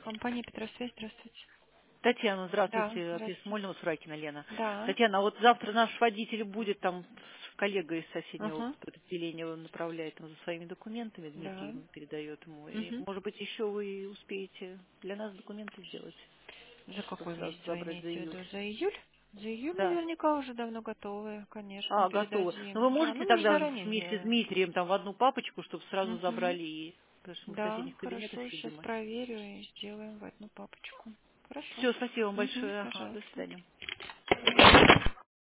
Компания Петросвязь, здравствуйте. Татьяна, Да, здравствуйте, от здравствуйте. Смольного, Суракина Лена. Да. Татьяна, а вот завтра наш водитель будет там с коллегой из соседнего Угу. подразделения, он направляет там за своими документами, Дмитрий Да. ему передает ему. И, Угу. может быть, еще вы успеете для нас документы сделать, За чтобы какой сразу месяц вы забрать за имеете в июль. виду? За июль? За июль Да. наверняка уже давно готовы, конечно, А, готово. Но передадим. вы Да, можете ну мы же тогда заранее вместе с сделаем. Дмитрием там в одну папочку, чтобы сразу Угу. забрали и потому что мы в Да, соседних кабинетах хорошо, сейчас сидим. проверю и сделаем в одну папочку. Хорошо. Все, спасибо вам Угу, большое. Ага, до пожалуйста. свидания.